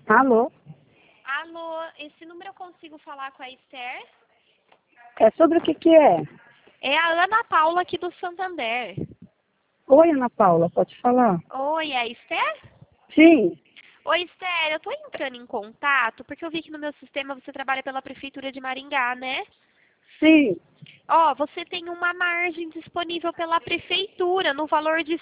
Alô? Alô, esse número eu consigo falar com a Esther? É sobre o que é? É a Ana Paula aqui do Santander. Oi, Ana Paula, pode falar? Oi, é a Esther? Sim, Oi, Esther, eu tô entrando em contato porque eu vi que no meu sistema você trabalha pela Prefeitura de Maringá, né? sim. Ó, você tem uma margem disponível pela Prefeitura no valor de R$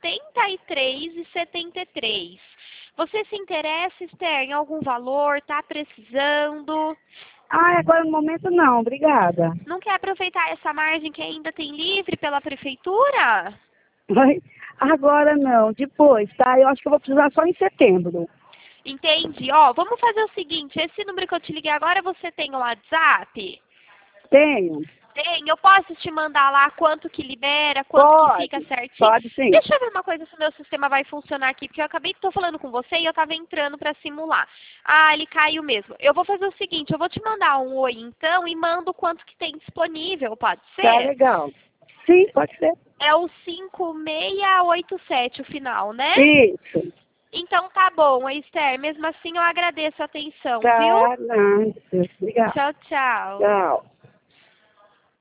73,73. Você se interessa, Esther, em algum valor? Tá precisando? Ah, agora no momento não, obrigada. Não quer aproveitar essa margem que ainda tem livre pela Prefeitura? Oi? Agora não, depois, tá? Eu acho que eu vou precisar só em setembro. Entendi. Ó, vamos fazer o seguinte, esse número que eu te liguei agora, você tem o WhatsApp? Tenho? Tem, eu posso te mandar lá quanto que libera, quanto que fica Pode, certinho? pode sim. Deixa eu ver uma coisa se o meu sistema vai funcionar aqui, porque eu acabei de tô falando com você e eu tava entrando para simular. Ah, ele caiu mesmo. Eu vou fazer o seguinte, eu vou te mandar um oi então e mando quanto que tem disponível, pode Tá ser? legal. Sim, pode ser. É o 5687 o final, né? Isso. Então tá bom, Esther. Mesmo assim eu agradeço a atenção, viu? Tá, não, obrigada. Tchau, tchau. Tchau.